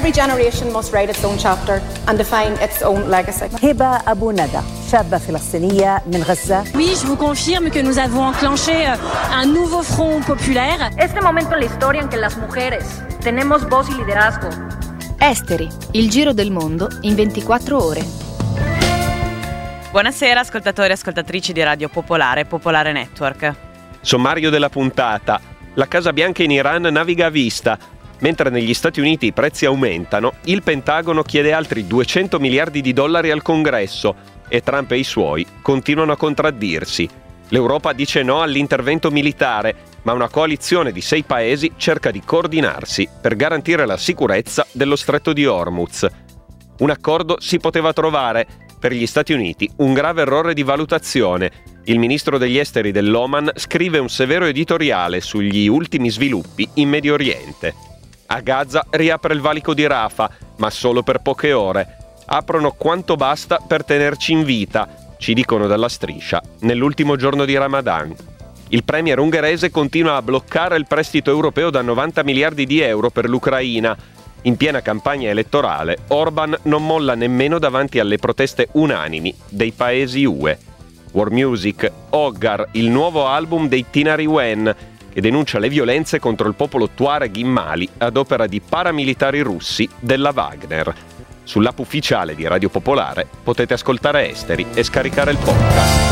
Every generation must write its own chapter and define its own legacy. هبة أبو ندى شابة فلسطينية من غزة. Oui, je vous confirme que nous avons enclenché un nouveau front populaire. Este momento en la historia en que las mujeres tenemos voz y liderazgo. Esteri, il giro del mondo in 24 ore. Buonasera ascoltatori e ascoltatrici di Radio Popolare, Popolare Network. Sommario della puntata. La Casa Bianca in Iran naviga a vista. Mentre negli Stati Uniti i prezzi aumentano, il Pentagono chiede altri 200 miliardi di dollari al Congresso e Trump e i suoi continuano a contraddirsi. L'Europa dice no all'intervento militare, ma una coalizione di 6 paesi cerca di coordinarsi per garantire la sicurezza dello Stretto di Hormuz. Un accordo si poteva trovare. Per gli Stati Uniti un grave errore di valutazione. Il ministro degli esteri dell'Oman scrive un severo editoriale sugli ultimi sviluppi in Medio Oriente. A Gaza riapre il valico di Rafah, ma solo per poche ore. Aprono quanto basta per tenerci in vita, ci dicono dalla Striscia, nell'ultimo giorno di Ramadan. Il premier ungherese continua a bloccare il prestito europeo da 90 miliardi di euro per l'Ucraina. In piena campagna elettorale, Orban non molla nemmeno davanti alle proteste unanimi dei paesi UE. War Music, Oggar, il nuovo album dei Tinari Wen, che denuncia le violenze contro il popolo Tuareg in Mali ad opera di paramilitari russi della Wagner. Sull'app ufficiale di Radio Popolare potete ascoltare Esteri e scaricare il podcast.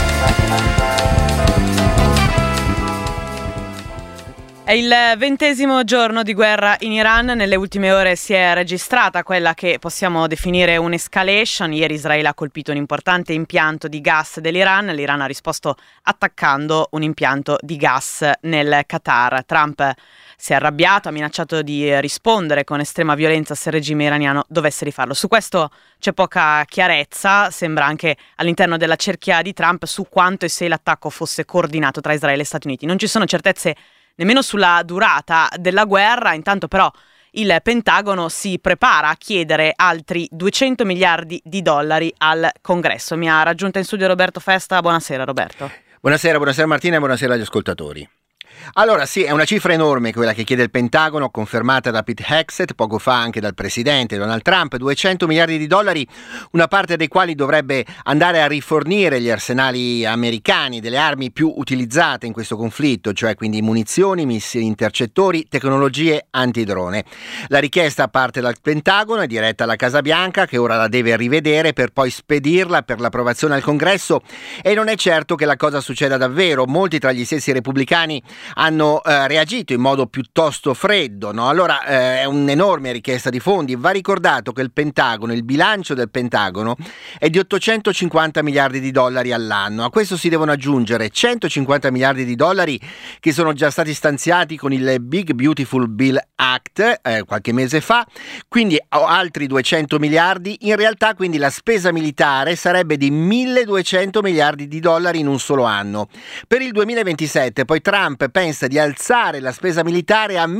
È il 20° giorno di guerra in Iran. Nelle ultime ore si è registrata quella che possiamo definire un'escalation. Ieri Israele ha colpito un importante impianto di gas dell'Iran. L'Iran ha risposto attaccando un impianto di gas nel Qatar. Trump si è arrabbiato, ha minacciato di rispondere con estrema violenza se il regime iraniano dovesse rifarlo. Su questo c'è poca chiarezza, sembra anche all'interno della cerchia di Trump, su quanto e se l'attacco fosse coordinato tra Israele e Stati Uniti. Non ci sono certezze nemmeno sulla durata della guerra. Intanto però il Pentagono si prepara a chiedere altri 200 miliardi di dollari al Congresso. Mi ha raggiunto in studio Roberto Festa. Buonasera Roberto. Buonasera Martina e buonasera agli ascoltatori. Allora sì, è una cifra enorme quella che chiede il Pentagono, confermata da Pete Hegseth, poco fa anche dal presidente Donald Trump, 200 miliardi di dollari, una parte dei quali dovrebbe andare a rifornire gli arsenali americani delle armi più utilizzate in questo conflitto, cioè quindi munizioni, missili intercettori, tecnologie antidrone. La richiesta parte dal Pentagono, è diretta alla Casa Bianca, che ora la deve rivedere per poi spedirla per l'approvazione al Congresso, e non è certo che la cosa succeda davvero. Molti tra gli stessi repubblicani hanno reagito in modo piuttosto freddo, no? Allora è un'enorme richiesta di fondi. Va ricordato che il bilancio del Pentagono è di 850 miliardi di dollari all'anno. A questo si devono aggiungere 150 miliardi di dollari che sono già stati stanziati con il Big Beautiful Bill Act qualche mese fa, quindi altri 200 miliardi. In realtà quindi la spesa militare sarebbe di 1200 miliardi di dollari in un solo anno. Per il 2027 poi Trump pensa di alzare la spesa militare a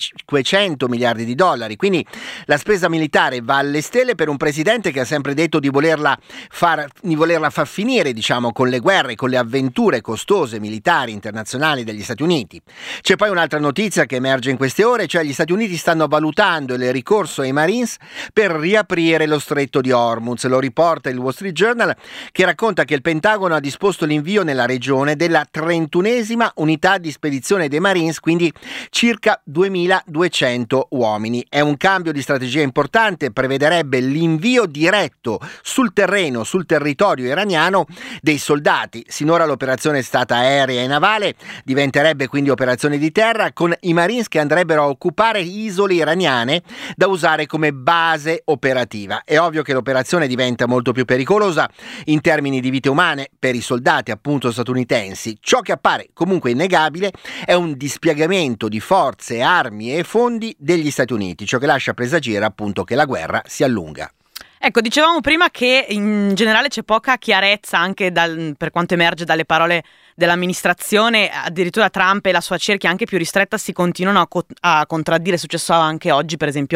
1500 miliardi di dollari, quindi la spesa militare va alle stelle per un presidente che ha sempre detto di volerla far finire, diciamo, con le guerre, con le avventure costose militari internazionali degli Stati Uniti. C'è poi un'altra notizia che emerge in queste ore, cioè gli Stati Uniti stanno valutando il ricorso ai Marines per riaprire lo stretto di Hormuz. Lo riporta il Wall Street Journal, che racconta che il Pentagono ha disposto l'invio nella regione della 31esima unità di spedizione dei Marines, quindi circa 2200 uomini. È un cambio di strategia importante, prevederebbe l'invio diretto sul terreno, sul territorio iraniano dei soldati. Sinora l'operazione è stata aerea e navale, diventerebbe quindi operazione di terra, con i Marines che andrebbero a occupare isole iraniane da usare come base operativa. È ovvio che l'operazione diventa molto più pericolosa in termini di vite umane per i soldati appunto statunitensi. Ciò che appare comunque innegabile è un dispiegamento di forze, armi e fondi degli Stati Uniti, ciò che lascia presagire appunto che la guerra si allunga. Ecco, dicevamo prima che in generale c'è poca chiarezza anche per quanto emerge dalle parole dell'amministrazione. Addirittura Trump e la sua cerchia anche più ristretta si continuano a contraddire. È successo anche oggi, per esempio,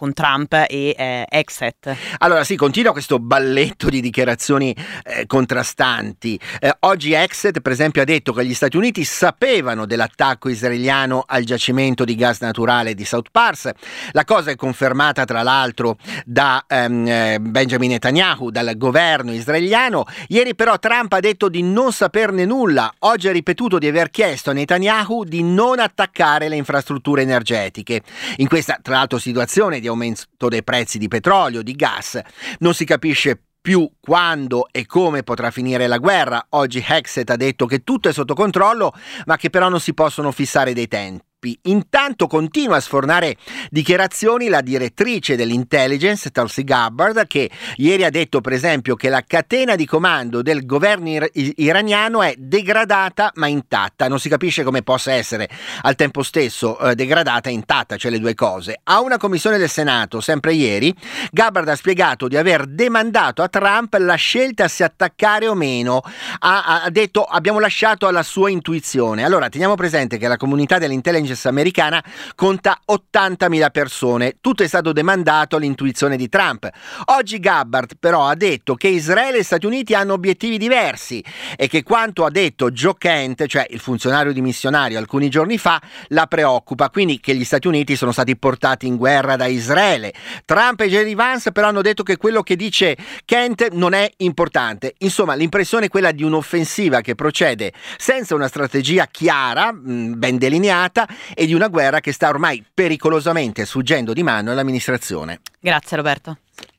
con Trump e Exet. Allora sì, continua questo balletto di dichiarazioni contrastanti. Oggi Exet per esempio ha detto che gli Stati Uniti sapevano dell'attacco israeliano al giacimento di gas naturale di South Pars. La cosa è confermata tra l'altro da Benjamin Netanyahu, dal governo israeliano. Ieri però Trump ha detto di non saperne nulla. Oggi ha ripetuto di aver chiesto a Netanyahu di non attaccare le infrastrutture energetiche. In questa tra l'altro situazione di aumento dei prezzi di petrolio, di gas, non si capisce più quando e come potrà finire la guerra. Oggi Exet ha detto che tutto è sotto controllo, ma che però non si possono fissare dei tempi. Intanto continua a sfornare dichiarazioni la direttrice dell'intelligence Tulsi Gabbard, che ieri ha detto per esempio che la catena di comando del governo iraniano è degradata ma intatta. Non si capisce come possa essere al tempo stesso degradata e intatta, cioè le due cose. A una commissione del Senato, sempre ieri, Gabbard ha spiegato di aver demandato a Trump la scelta se attaccare o meno. Ha detto abbiamo lasciato alla sua intuizione. Allora teniamo presente che la comunità dell'intelligence americana conta 80.000 persone. Tutto è stato demandato all'intuizione di Trump. Oggi Gabbard però ha detto che Israele e Stati Uniti hanno obiettivi diversi e che quanto ha detto Joe Kent, cioè il funzionario dimissionario alcuni giorni fa, la preoccupa, quindi che gli Stati Uniti sono stati portati in guerra da Israele. Trump e J.D. Vance però hanno detto che quello che dice Kent non è importante. Insomma, l'impressione è quella di un'offensiva che procede senza una strategia chiara, ben delineata, e di una guerra che sta ormai pericolosamente sfuggendo di mano all'amministrazione. Grazie Roberto.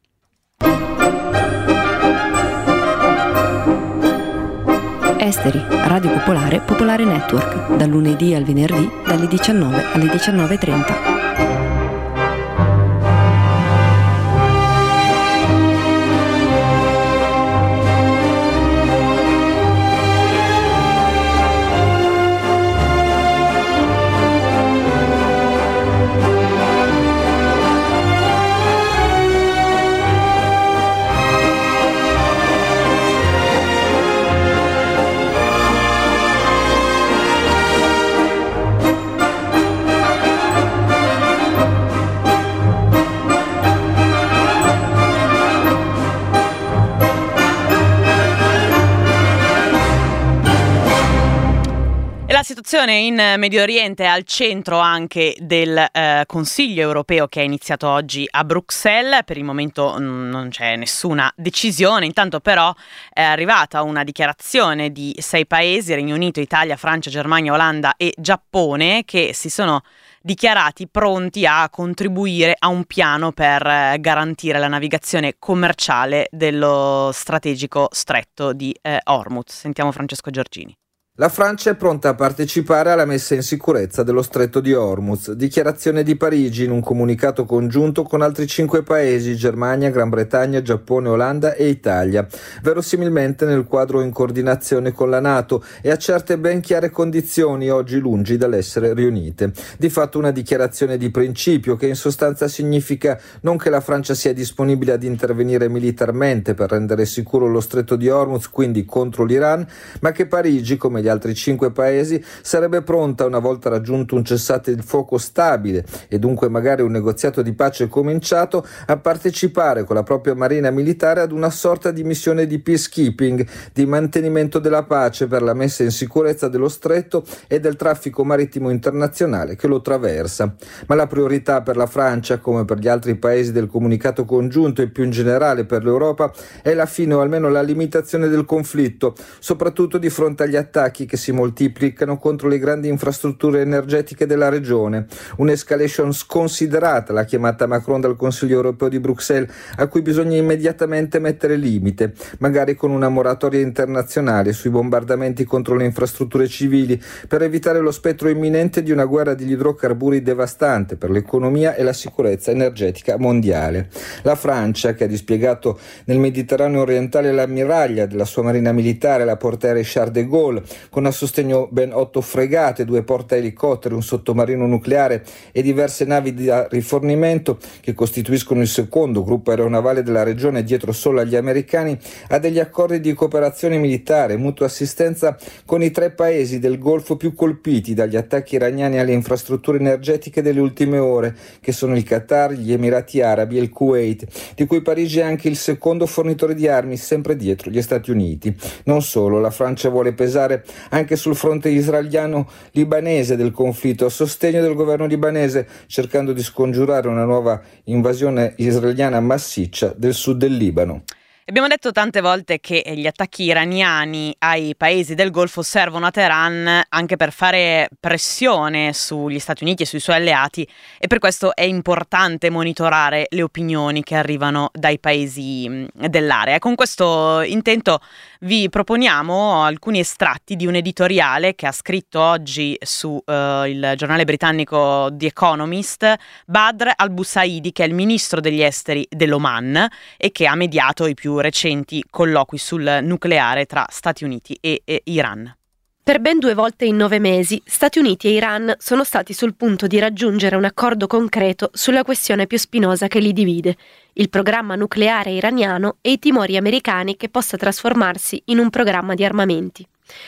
Esteri, Radio Popolare, Popolare Network, dal lunedì al venerdì, dalle 19 alle 19:30. La situazione in Medio Oriente è al centro anche del Consiglio europeo che è iniziato oggi a Bruxelles. Per il momento non c'è nessuna decisione, intanto però è arrivata una dichiarazione di 6 paesi, Regno Unito, Italia, Francia, Germania, Olanda e Giappone, che si sono dichiarati pronti a contribuire a un piano per garantire la navigazione commerciale dello strategico stretto di Hormuz. Sentiamo Francesco Giorgini. La Francia è pronta a partecipare alla messa in sicurezza dello stretto di Hormuz. Dichiarazione di Parigi in un comunicato congiunto con altri 5 paesi, Germania, Gran Bretagna, Giappone, Olanda e Italia. Verosimilmente nel quadro in coordinazione con la NATO e a certe ben chiare condizioni, oggi lungi dall'essere riunite. Di fatto una dichiarazione di principio che in sostanza significa non che la Francia sia disponibile ad intervenire militarmente per rendere sicuro lo stretto di Hormuz, quindi contro l'Iran, ma che Parigi, come gli altri 5 paesi, sarebbe pronta, una volta raggiunto un cessate il fuoco stabile e dunque magari un negoziato di pace cominciato, a partecipare con la propria marina militare ad una sorta di missione di peacekeeping, di mantenimento della pace per la messa in sicurezza dello stretto e del traffico marittimo internazionale che lo traversa. Ma la priorità per la Francia, come per gli altri paesi del comunicato congiunto e più in generale per l'Europa, è la fine o almeno la limitazione del conflitto, soprattutto di fronte agli attacchi che si moltiplicano contro le grandi infrastrutture energetiche della regione. Un'escalation sconsiderata, l'ha chiamata Macron dal Consiglio europeo di Bruxelles, a cui bisogna immediatamente mettere limite, magari con una moratoria internazionale sui bombardamenti contro le infrastrutture civili, per evitare lo spettro imminente di una guerra degli idrocarburi devastante per l'economia e la sicurezza energetica mondiale. La Francia, che ha dispiegato nel Mediterraneo orientale l'ammiraglia della sua marina militare, la portaerei Charles de Gaulle, con a sostegno ben 8 fregate, 2 portaelicotteri, un sottomarino nucleare e diverse navi da rifornimento che costituiscono il secondo gruppo aeronavale della regione, dietro solo agli americani, ha degli accordi di cooperazione militare e mutua assistenza con i 3 paesi del Golfo più colpiti dagli attacchi iraniani alle infrastrutture energetiche delle ultime ore, che sono il Qatar, gli Emirati Arabi e il Kuwait, di cui Parigi è anche il secondo fornitore di armi, sempre dietro gli Stati Uniti. Non solo, la Francia vuole pesare anche sul fronte israeliano-libanese del conflitto a sostegno del governo libanese, cercando di scongiurare una nuova invasione israeliana massiccia del sud del Libano. Abbiamo detto tante volte che gli attacchi iraniani ai paesi del Golfo servono a Teheran anche per fare pressione sugli Stati Uniti e sui suoi alleati, e per questo è importante monitorare le opinioni che arrivano dai paesi dell'area. Con questo intento vi proponiamo alcuni estratti di un editoriale che ha scritto oggi su il giornale britannico The Economist Badr al-Busaidi, che è il ministro degli esteri dell'Oman e che ha mediato i più recenti colloqui sul nucleare tra Stati Uniti e Iran. Per ben 2 volte in 9 mesi, Stati Uniti e Iran sono stati sul punto di raggiungere un accordo concreto sulla questione più spinosa che li divide, il programma nucleare iraniano e i timori americani che possa trasformarsi in un programma di armamenti.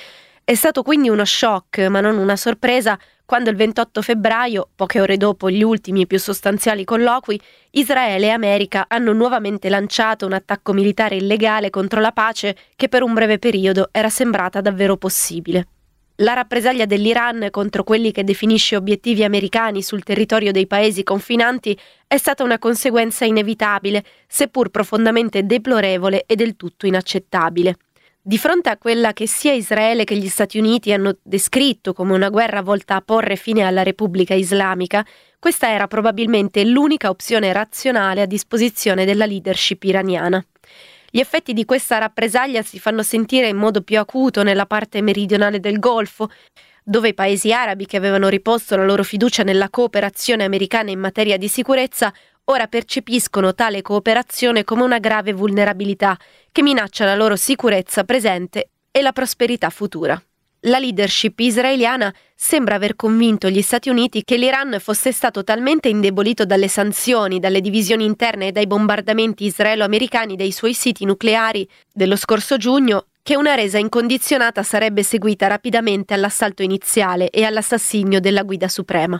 È stato quindi uno shock, ma non una sorpresa, quando il 28 febbraio, poche ore dopo gli ultimi e più sostanziali colloqui, Israele e America hanno nuovamente lanciato un attacco militare illegale contro la pace che per un breve periodo era sembrata davvero possibile. La rappresaglia dell'Iran contro quelli che definisce obiettivi americani sul territorio dei paesi confinanti è stata una conseguenza inevitabile, seppur profondamente deplorevole e del tutto inaccettabile. Di fronte a quella che sia Israele che gli Stati Uniti hanno descritto come una guerra volta a porre fine alla Repubblica Islamica, questa era probabilmente l'unica opzione razionale a disposizione della leadership iraniana. Gli effetti di questa rappresaglia si fanno sentire in modo più acuto nella parte meridionale del Golfo, dove i paesi arabi che avevano riposto la loro fiducia nella cooperazione americana in materia di sicurezza ora percepiscono tale cooperazione come una grave vulnerabilità che minaccia la loro sicurezza presente e la prosperità futura. La leadership israeliana sembra aver convinto gli Stati Uniti che l'Iran fosse stato talmente indebolito dalle sanzioni, dalle divisioni interne e dai bombardamenti israelo-americani dei suoi siti nucleari dello scorso giugno che una resa incondizionata sarebbe seguita rapidamente all'assalto iniziale e all'assassinio della guida suprema.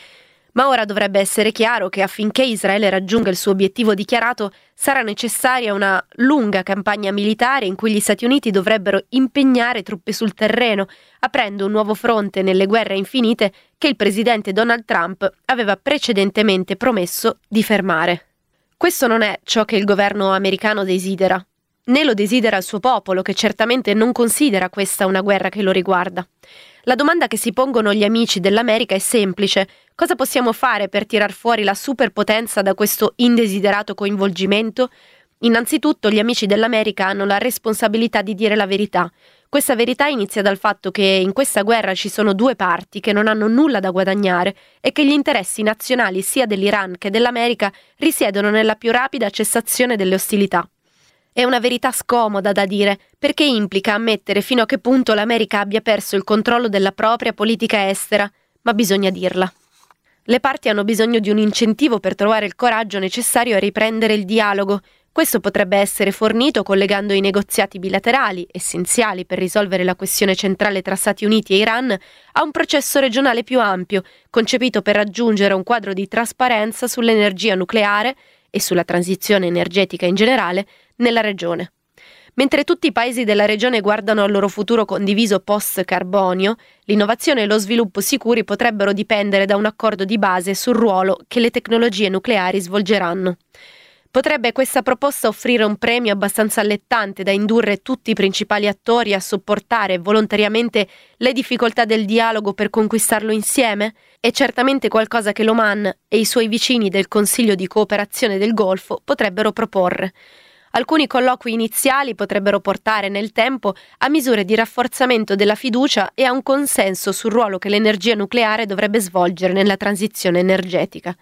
Ma ora dovrebbe essere chiaro che affinché Israele raggiunga il suo obiettivo dichiarato sarà necessaria una lunga campagna militare in cui gli Stati Uniti dovrebbero impegnare truppe sul terreno, aprendo un nuovo fronte nelle guerre infinite che il presidente Donald Trump aveva precedentemente promesso di fermare. Questo non è ciò che il governo americano desidera, né lo desidera il suo popolo, che certamente non considera questa una guerra che lo riguarda. La domanda che si pongono gli amici dell'America è semplice: cosa possiamo fare per tirar fuori la superpotenza da questo indesiderato coinvolgimento? Innanzitutto gli amici dell'America hanno la responsabilità di dire la verità. Questa verità inizia dal fatto che in questa guerra ci sono 2 parti che non hanno nulla da guadagnare e che gli interessi nazionali sia dell'Iran che dell'America risiedono nella più rapida cessazione delle ostilità. È una verità scomoda da dire, perché implica ammettere fino a che punto l'America abbia perso il controllo della propria politica estera, ma bisogna dirla. Le parti hanno bisogno di un incentivo per trovare il coraggio necessario a riprendere il dialogo. Questo potrebbe essere fornito collegando i negoziati bilaterali, essenziali per risolvere la questione centrale tra Stati Uniti e Iran, a un processo regionale più ampio, concepito per raggiungere un quadro di trasparenza sull'energia nucleare e sulla transizione energetica in generale nella regione. Mentre tutti i paesi della regione guardano al loro futuro condiviso post-carbonio, l'innovazione e lo sviluppo sicuri potrebbero dipendere da un accordo di base sul ruolo che le tecnologie nucleari svolgeranno. Potrebbe questa proposta offrire un premio abbastanza allettante da indurre tutti i principali attori a sopportare volontariamente le difficoltà del dialogo per conquistarlo insieme? È certamente qualcosa che l'Oman e i suoi vicini del Consiglio di cooperazione del Golfo potrebbero proporre. Alcuni colloqui iniziali potrebbero portare nel tempo a misure di rafforzamento della fiducia e a un consenso sul ruolo che l'energia nucleare dovrebbe svolgere nella transizione energetica.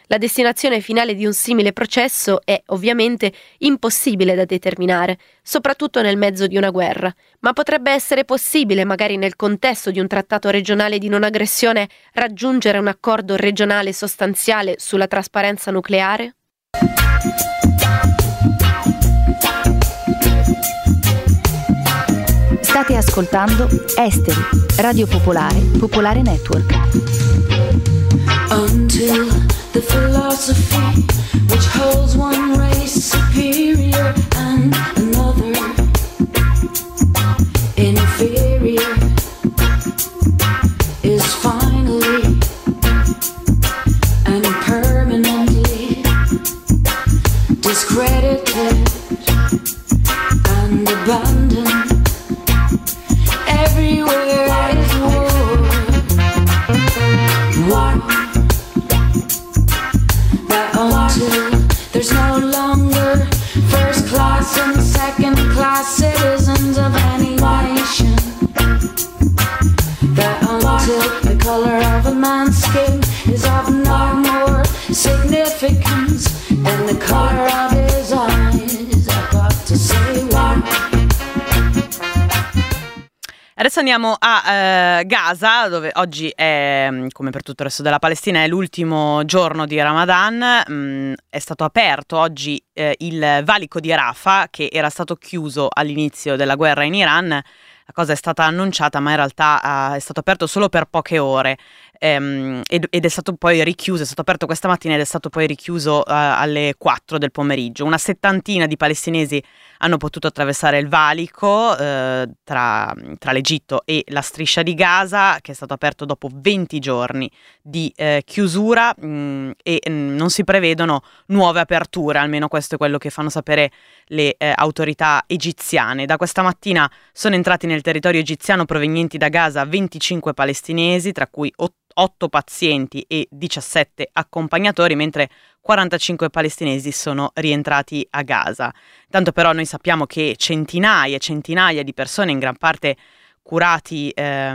La destinazione finale di un simile processo è ovviamente impossibile da determinare, soprattutto nel mezzo di una guerra, ma potrebbe essere possibile, magari nel contesto di un trattato regionale di non aggressione, raggiungere un accordo regionale sostanziale sulla trasparenza nucleare? State ascoltando Esteri, Radio Popolare, Popolare Network. Until the philosophy which holds one race superior and another inferior is finally and permanently discredited and abandoned. Everywhere is war, war. That until there's no longer first class and second class citizens of any nation. That until the color of a man's skin is of no more significance than the color of his eyes. I've got to say war. Adesso andiamo a Gaza, dove oggi è, come per tutto il resto della Palestina, è l'ultimo giorno di Ramadan. È stato aperto oggi il valico di Rafah, che era stato chiuso all'inizio della guerra in Iran. La cosa è stata annunciata, ma in realtà è stato aperto solo per poche ore ed è stato poi richiuso. È stato aperto questa mattina ed è stato poi richiuso alle 4 del pomeriggio. Una settantina di palestinesi hanno potuto attraversare il valico tra l'Egitto e la striscia di Gaza, che è stato aperto dopo 20 giorni di chiusura e non si prevedono nuove aperture, almeno questo è quello che fanno sapere le autorità egiziane. Da questa mattina sono entrati nel territorio egiziano provenienti da Gaza 25 palestinesi, tra cui 8 pazienti e 17 accompagnatori, mentre 45 palestinesi sono rientrati a Gaza. Tanto però noi sappiamo che centinaia e centinaia di persone, in gran parte curati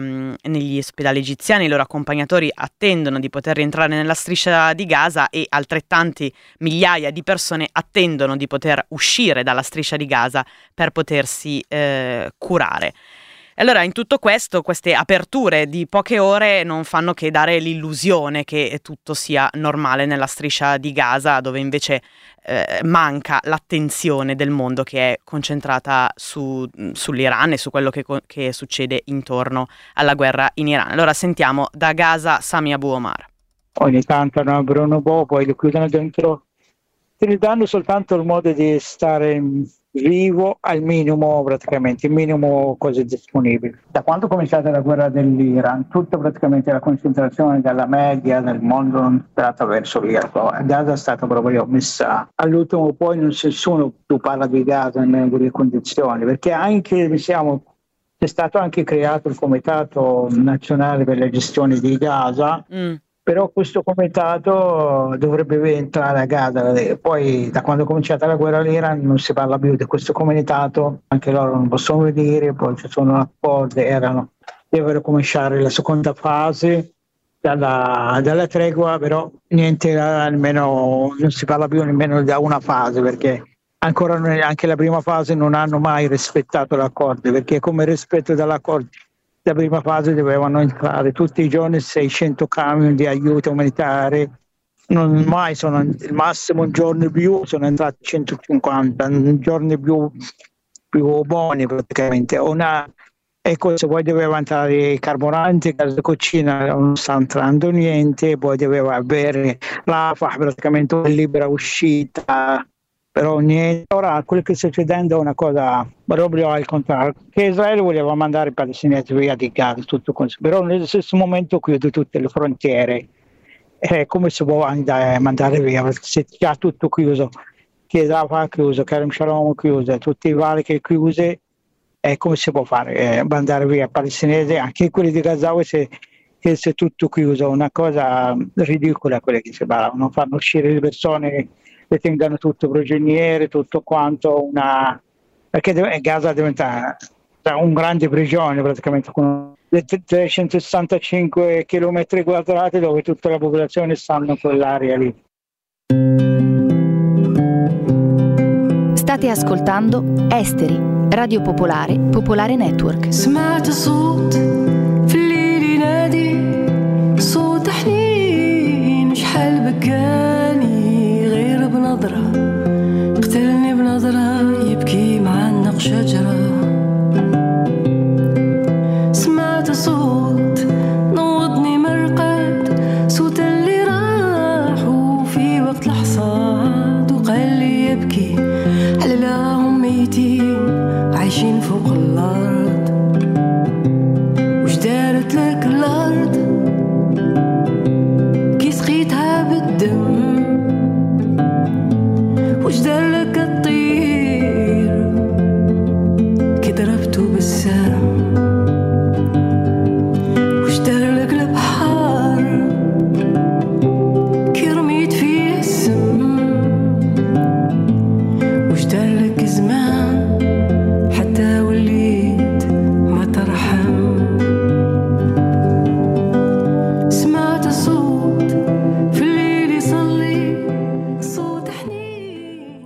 negli ospedali egiziani, i loro accompagnatori attendono di poter rientrare nella striscia di Gaza e altrettanti migliaia di persone attendono di poter uscire dalla striscia di Gaza per potersi curare. Allora, in tutto questo, queste aperture di poche ore non fanno che dare l'illusione che tutto sia normale nella striscia di Gaza, dove invece manca l'attenzione del mondo, che è concentrata sull'Iran e su quello che succede intorno alla guerra in Iran. Allora sentiamo da Gaza Sami Abu Omar. Ogni tanto ne aprono un po', poi lo chiudono dentro, ti danno soltanto il modo di stare vivo al minimo, praticamente il minimo cose disponibili. Da quando è cominciata la guerra dell'Iran, tutta praticamente la concentrazione della media del mondo non è stata verso l'Iran. Gaza è stata proprio messa all'ultimo, poi non nessuno più parla di Gaza in quelle condizioni, perché anche è stato anche creato il Comitato Nazionale per la gestione di Gaza. Però questo comitato dovrebbe entrare a Gaza. Poi da quando è cominciata la guerra all'Iran non si parla più di questo comitato, anche loro non possono venire, poi ci sono accordi, devono cominciare la seconda fase dalla tregua, però niente, almeno non si parla più nemmeno da una fase, perché ancora anche la prima fase non hanno mai rispettato l'accordo, perché come rispetto dell'accordo la prima fase dovevano entrare tutti i giorni 600 camion di aiuto umanitario, non mai sono il massimo un giorno più, sono entrati 150, un giorno più buoni praticamente. Ecco, se poi doveva entrare i carburanti, gas di cucina, non sta entrando niente, poi doveva avere l'AFA, praticamente una libera uscita, però niente. Ora quello che sta succedendo è una cosa proprio al contrario, che Israele voleva mandare i palestinesi via di Gaza, tutto così, però nello stesso momento chiude tutte le frontiere. Come si può mandare via? Se già tutto chiuso, che Rafah chiuso, Kerem Shalom chiuso, tutti i valichi chiusi, come si può fare? Mandare via i palestinesi, anche quelli di Gaza, se è tutto chiuso, una cosa ridicola quelle che si parlano, fanno uscire le persone, le tengano tutto prigioniere, tutto quanto, perché Gaza diventa un grande prigione praticamente, con 365 km quadrati dove tutta la popolazione sta in quell'area lì. State ascoltando Esteri, Radio Popolare, Popolare Network. سمعت صوت في الليل ينادي صوت حنين شحال بكاني غير بنظرة قتلني بنظرة يبكي معلق شجرة سمعت صوت نوضني مرقد صوت اللي راح وفي وقت الحصاد وقال لي يبكي على راهم ميتين عايشين فوق الأرض وش دارت لك الأرض كي سقيتها بالدم وش دار لك الطير كي ضربته بالسهم وش دار لك البحر كي رميت فيه السم وش دار لك زمان حتى وليت ما ترحم سمعت صوت في الليل يصلي صوت حنين.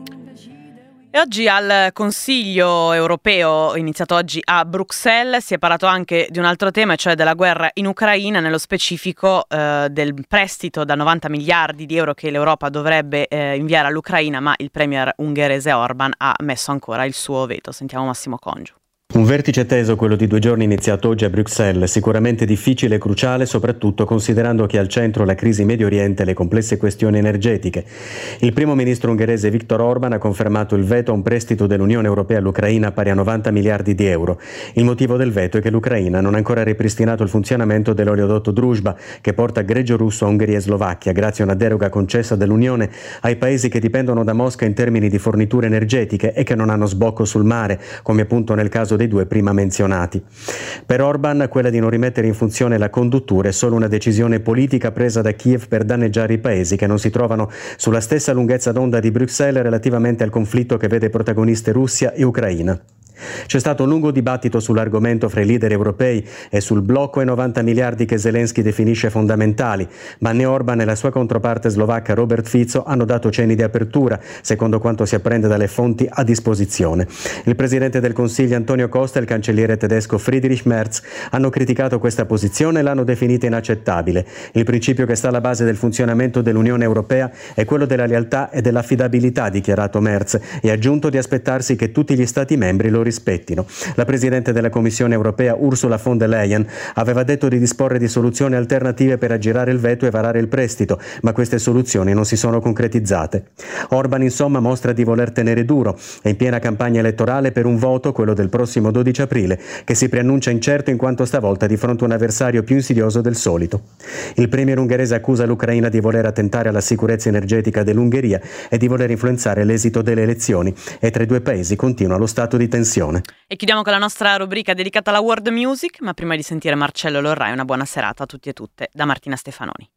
E oggi al Consiglio europeo, iniziato oggi a Bruxelles, si è parlato anche di un altro tema, cioè della guerra in Ucraina, nello specifico del prestito da 90 miliardi di euro che l'Europa dovrebbe inviare all'Ucraina, ma il premier ungherese Orban ha messo ancora il suo veto. Sentiamo Massimo Congio. Un vertice teso, quello di 2 giorni iniziato oggi a Bruxelles, sicuramente difficile e cruciale, soprattutto considerando che è al centro la crisi Medio Oriente e le complesse questioni energetiche. Il primo ministro ungherese Viktor Orban ha confermato il veto a un prestito dell'Unione Europea all'Ucraina pari a 90 miliardi di euro. Il motivo del veto è che l'Ucraina non ha ancora ripristinato il funzionamento dell'oleodotto Druzhba, che porta greggio russo a Ungheria e Slovacchia, grazie a una deroga concessa dall'Unione ai paesi che dipendono da Mosca in termini di forniture energetiche e che non hanno sbocco sul mare, come appunto nel caso dei 2 prima menzionati. Per Orban quella di non rimettere in funzione la conduttura è solo una decisione politica presa da Kiev per danneggiare i paesi che non si trovano sulla stessa lunghezza d'onda di Bruxelles relativamente al conflitto che vede protagoniste Russia e Ucraina. C'è stato un lungo dibattito sull'argomento fra i leader europei e sul blocco ai 90 miliardi che Zelensky definisce fondamentali, ma né Orban e la sua controparte slovacca Robert Fico hanno dato cenni di apertura, secondo quanto si apprende dalle fonti a disposizione. Il presidente del Consiglio Antonio Costa e il cancelliere tedesco Friedrich Merz hanno criticato questa posizione e l'hanno definita inaccettabile. Il principio che sta alla base del funzionamento dell'Unione Europea è quello della lealtà e dell'affidabilità, ha dichiarato Merz, e ha aggiunto di aspettarsi che tutti gli Stati membri lo rispettino. La Presidente della Commissione Europea Ursula von der Leyen aveva detto di disporre di soluzioni alternative per aggirare il veto e varare il prestito, ma queste soluzioni non si sono concretizzate. Orban insomma mostra di voler tenere duro, è in piena campagna elettorale per un voto, quello del prossimo 12 aprile, che si preannuncia incerto in quanto stavolta di fronte a un avversario più insidioso del solito. Il premier ungherese accusa l'Ucraina di voler attentare alla sicurezza energetica dell'Ungheria e di voler influenzare l'esito delle elezioni, e tra i 2 paesi continua lo stato di tensione. E chiudiamo con la nostra rubrica dedicata alla world music, ma prima di sentire Marcello Lorrai, una buona serata a tutti e tutte da Martina Stefanoni.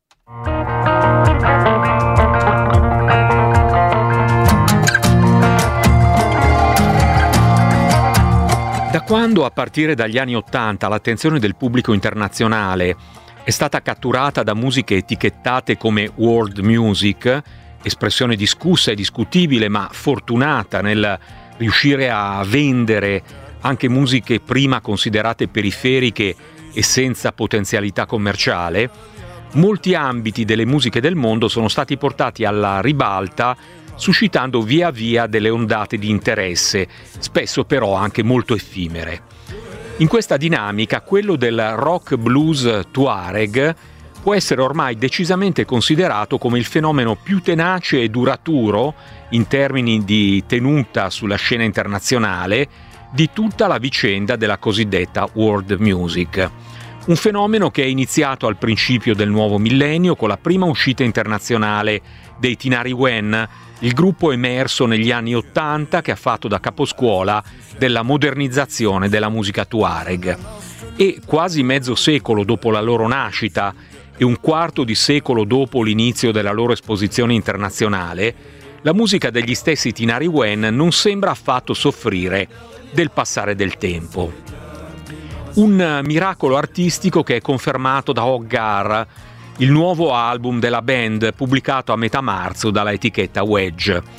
Da quando, a partire dagli anni '80, l'attenzione del pubblico internazionale è stata catturata da musiche etichettate come world music, espressione discussa e discutibile ma fortunata nel riuscire a vendere anche musiche prima considerate periferiche e senza potenzialità commerciale, molti ambiti delle musiche del mondo sono stati portati alla ribalta, suscitando via via delle ondate di interesse, spesso però anche molto effimere. In questa dinamica, quello del rock blues tuareg può essere ormai decisamente considerato come il fenomeno più tenace e duraturo in termini di tenuta sulla scena internazionale di tutta la vicenda della cosiddetta world music. Un fenomeno che è iniziato al principio del nuovo millennio con la prima uscita internazionale dei Tinari Wen, il gruppo emerso negli anni '80 che ha fatto da caposcuola della modernizzazione della musica tuareg. E quasi mezzo secolo dopo la loro nascita e un quarto di secolo dopo l'inizio della loro esposizione internazionale, la musica degli stessi Tinari Wen non sembra affatto soffrire del passare del tempo. Un miracolo artistico che è confermato da Hoggar, il nuovo album della band pubblicato a metà marzo dalla etichetta Wedge.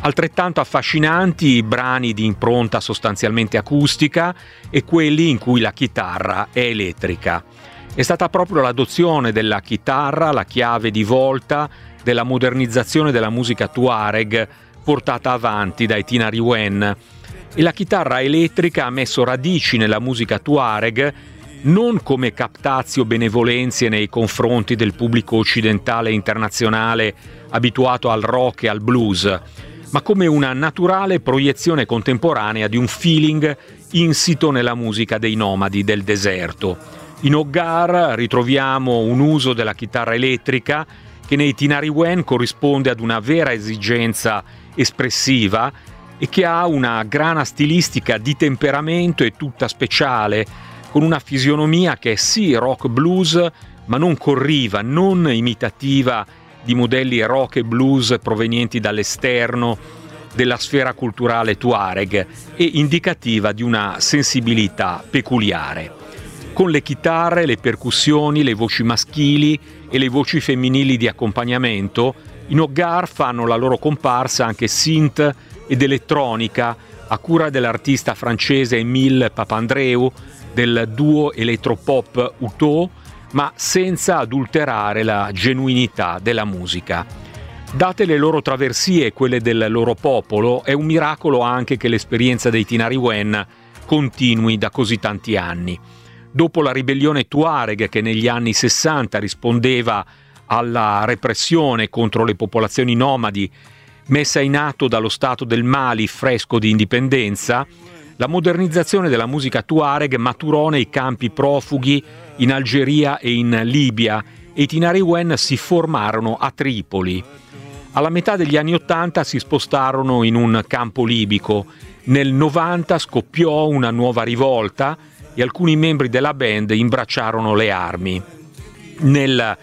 Altrettanto affascinanti i brani di impronta sostanzialmente acustica e quelli in cui la chitarra è elettrica. È stata proprio l'adozione della chitarra la chiave di volta della modernizzazione della musica Tuareg portata avanti dai Tinari Wen, e la chitarra elettrica ha messo radici nella musica Tuareg non come captatio benevolenzie nei confronti del pubblico occidentale e internazionale abituato al rock e al blues, ma come una naturale proiezione contemporanea di un feeling insito nella musica dei nomadi del deserto. In Hogar ritroviamo un uso della chitarra elettrica che nei Tinari Wen corrisponde ad una vera esigenza espressiva e che ha una grana stilistica di temperamento e tutta speciale, con una fisionomia che è sì rock blues, ma non corriva, non imitativa di modelli rock e blues provenienti dall'esterno della sfera culturale Tuareg e indicativa di una sensibilità peculiare. Con le chitarre, le percussioni, le voci maschili e le voci femminili di accompagnamento, in Hogar fanno la loro comparsa anche synth ed elettronica a cura dell'artista francese Émile Papandreou del duo elettropop Uto, ma senza adulterare la genuinità della musica. Date le loro traversie e quelle del loro popolo, è un miracolo anche che l'esperienza dei Tinari Wen continui da così tanti anni. Dopo la ribellione Tuareg che negli anni 60 rispondeva alla repressione contro le popolazioni nomadi messa in atto dallo Stato del Mali fresco di indipendenza, la modernizzazione della musica Tuareg maturò nei campi profughi in Algeria e in Libia e i Tinari Wen si formarono a Tripoli. Alla metà degli anni '80 si spostarono in un campo libico. Nel 90 scoppiò una nuova rivolta e alcuni membri della band imbracciarono le armi. Nel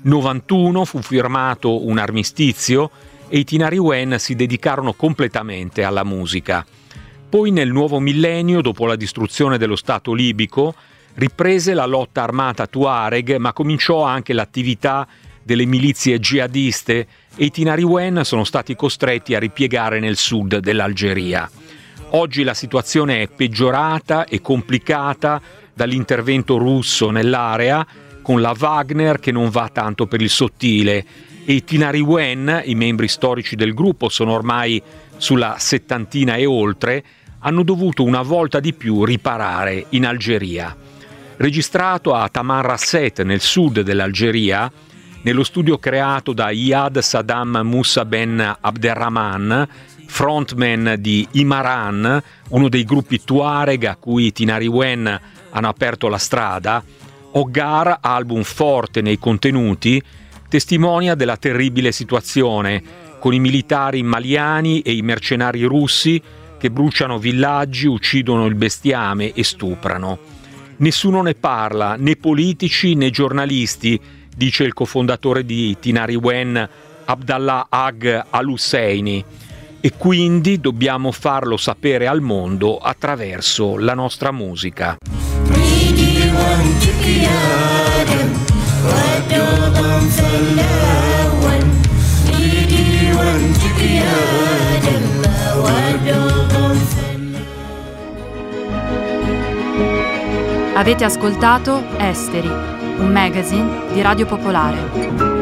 91 fu firmato un armistizio e i Tinari Wen si dedicarono completamente alla musica. Poi nel nuovo millennio, dopo la distruzione dello Stato libico, riprese la lotta armata Tuareg, ma cominciò anche l'attività delle milizie jihadiste e i Tinari Wen sono stati costretti a ripiegare nel sud dell'Algeria. Oggi la situazione è peggiorata e complicata dall'intervento russo nell'area, con la Wagner che non va tanto per il sottile, e i Tinari Wen, i membri storici del gruppo, sono ormai sulla 70 e oltre, hanno dovuto una volta di più riparare in Algeria. Registrato a Tamanrasset, nel sud dell'Algeria, nello studio creato da Iyad Saddam Moussa Ben Abderrahman, frontman di Imaran, uno dei gruppi Tuareg a cui i Tinari Wen hanno aperto la strada, Hogar, album forte nei contenuti, testimonia della terribile situazione, con i militari maliani e i mercenari russi che bruciano villaggi, uccidono il bestiame e stuprano. Nessuno ne parla, né politici né giornalisti, dice il cofondatore di Tinari Wen, Abdallah Ag Al-Husseini, e quindi dobbiamo farlo sapere al mondo attraverso la nostra musica. Avete ascoltato Esteri, un magazine di Radio Popolare.